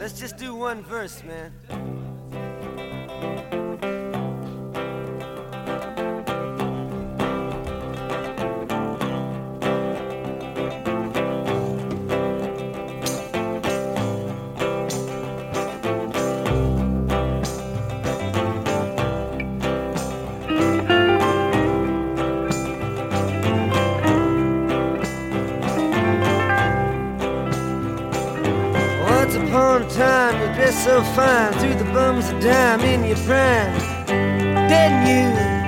Let's just do one verse, man. Once upon a time, you dressed so fine, threw the bums a dime in your prime, didn't you?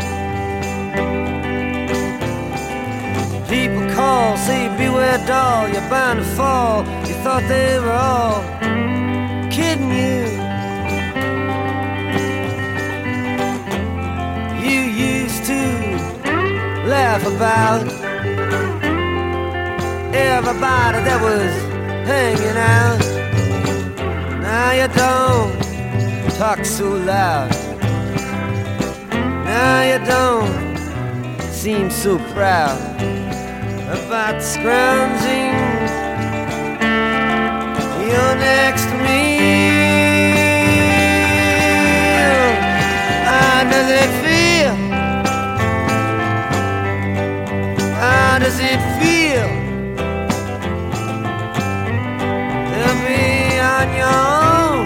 People call, say beware doll, you're bound to fall. You thought they were all kidding you. You used to laugh about everybody that was hanging out. Now you don't talk so loud. Now you don't seem so proud about scrounging your next meal. How does it feel? How does it feel to be on your own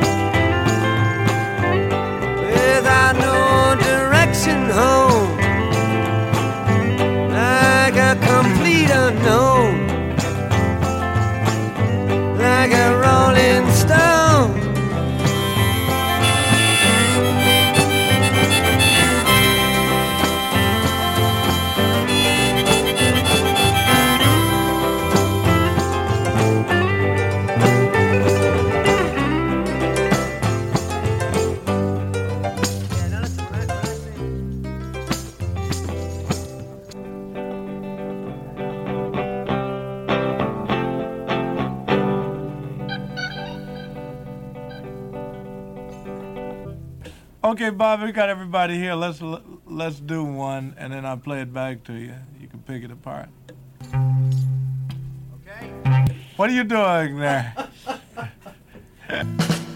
without no direction home, like a complete unknown, like a rolling stone? Okay, Bob, we got everybody here. Let's do one, and then I'll play it back to you. You can pick it apart. Okay. What are you doing there?